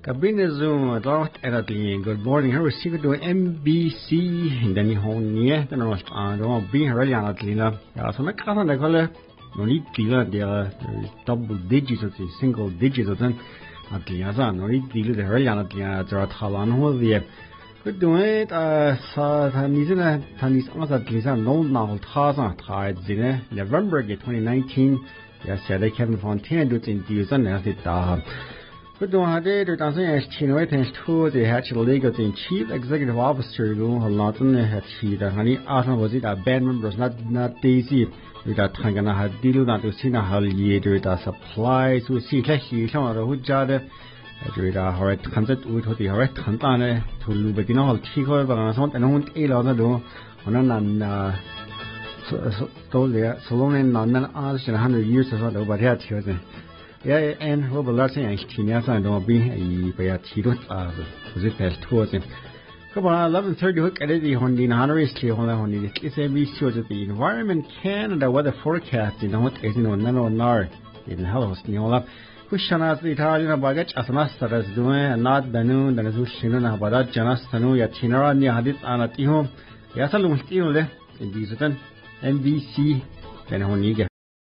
Kabine Zoom at Eratli. Good morning. Here we see to MBC in the Nihonia. The North don't be really on Atlina. So make on the color. No need dealer. They are double digits or single digits or then Atlina. No need dealer. The really on Atlina. There are Talan who the good doing it. Tanis Atlisa no now Taza tied Zine November 2019. Yes, they Kevin Fontaine do in the and as it Good doing the dancing as Chinoetans to the Hatch Legal Chief Executive Officer Lawton had she the honey Arthur was it a band members not Daisy with that Tangana had deal not to see how year that supplies to see Tashi some of the Hujada with a horrid concert with the horrid Tantane to Lubedino Chico but on something and won't ill on the door on an told there Salon and London Arch in 100 years or so but here chosen. Yeah, and what will I say? Chinas and don't be a Bayatiro was it past towards him. Come on, 11:30 hook at the Hondi Honorary Honey. It's a be sure that the Environment Canada weather forecast in what is no nar in Hello Sniola. Kushana the Italian baggage as master as doing and not the noon than as Ushinan about Janastanu Yatinara near Hadith Anatihom. Yasalum still in these NBC then Honiga.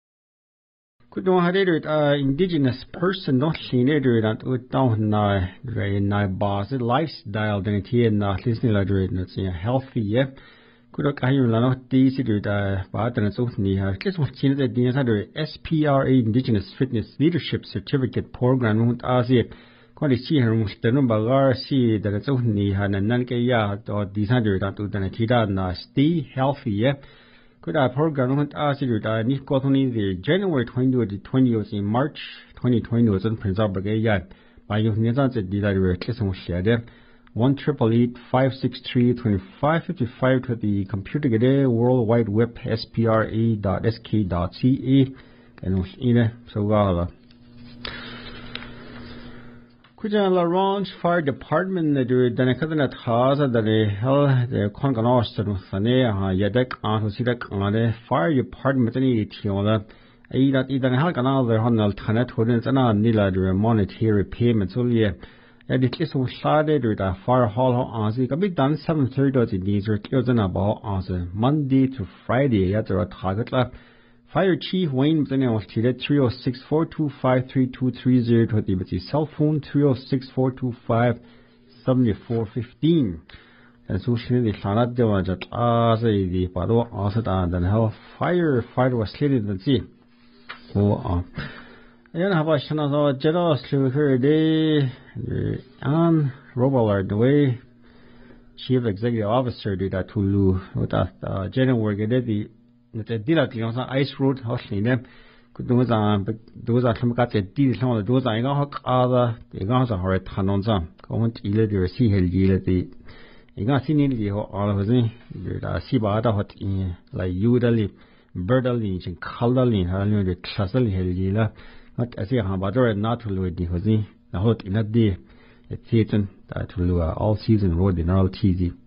Could don't have it indigenous person not seen it that would down na boss lifestyle than it here not listening like it's healthy yeah could I hear not these but and so near just what seen the SPRA Indigenous Fitness Leadership Certificate Program und Asia quite see her mustern bagar see that it's only han and nan ya or these that to the tida na stay healthy yeah Could I program went asked you that Nick got on the January 2020 was in March 2020 was in Prince Albert by your Nizans at the Kiss shared 1-563-2555 to the computer today World Wide Web spra.sk.ca and was in so Kujan La Ronge Fire Department the Nakadana Taza that they held the Conganostan Sane, Yadek, Antosidek, on the Fire Department in Etiola, that either Halkanal, the Honal Tanet, wouldn't Nila the monetary payments only. And it is was started with a fire hall on the bit done 7:30 in these kills and about on the Monday to Friday at the target lab. Fire Chief Wayne Bennett was treated 306-425-3230 to the cell phone 306-425-7415. And so she the Sanat de Wajat the Pado answered and how firefighter was slated and see. Oh, and how about Shana General Slew day and Robert the way Chief Executive Officer did that to Lu with that January the directly on ice road hosting them could those are some got the deal some of those I got other they got a horrid Hanonza going to either see Hill the you got seen the all of the Sibata hot in like Udally, Birdally, and Colorly, and the Castle Hill not as a hamburger not to Louis the Hosey, the hot in that day, a theatre that will all season road in all cheesy.